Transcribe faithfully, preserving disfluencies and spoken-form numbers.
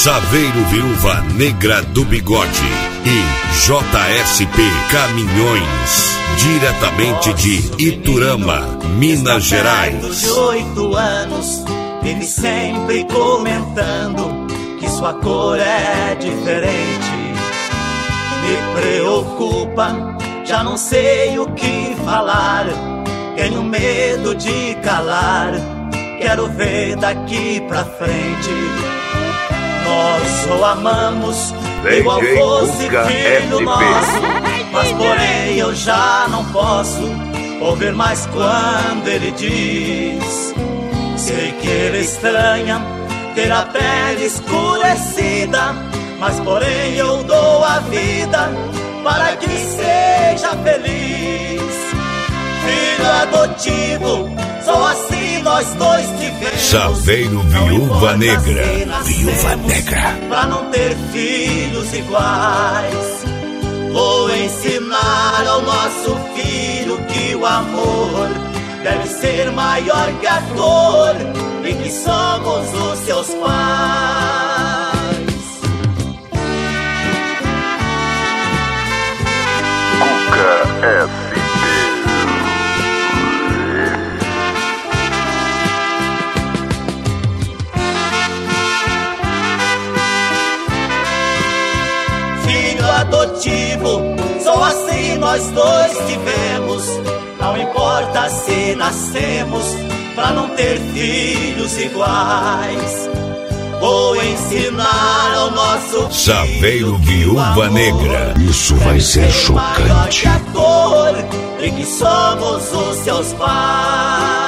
Saveiro Viúva Negra do Bigode e J S P Caminhões, diretamente de Iturama, Minas Gerais. De oito anos, vive sempre comentando que sua cor é diferente. Me preocupa, já não sei o que falar, tenho medo de calar, quero ver daqui pra frente. Nós o amamos igual fosse filho nosso, mas porém eu já não posso ouvir mais quando ele diz. Sei que ele estranha ter a pele escurecida, mas porém eu dou a vida para que seja feliz. Filho adotivo, só assim nós dois tivemos. Saveiro Viúva Negra, Viúva Negra, pra não ter filhos iguais. Vou ensinar ao nosso filho que o amor deve ser maior que a dor e que somos os seus pais. Cuca S P. Filho adotivo, só assim nós dois tivemos. Não importa se nascemos pra não ter filhos iguais. Vou ensinar ao nosso Saveiro Viúva Negra. Isso vai ser chocante. Maior que a dor e que somos os seus pais.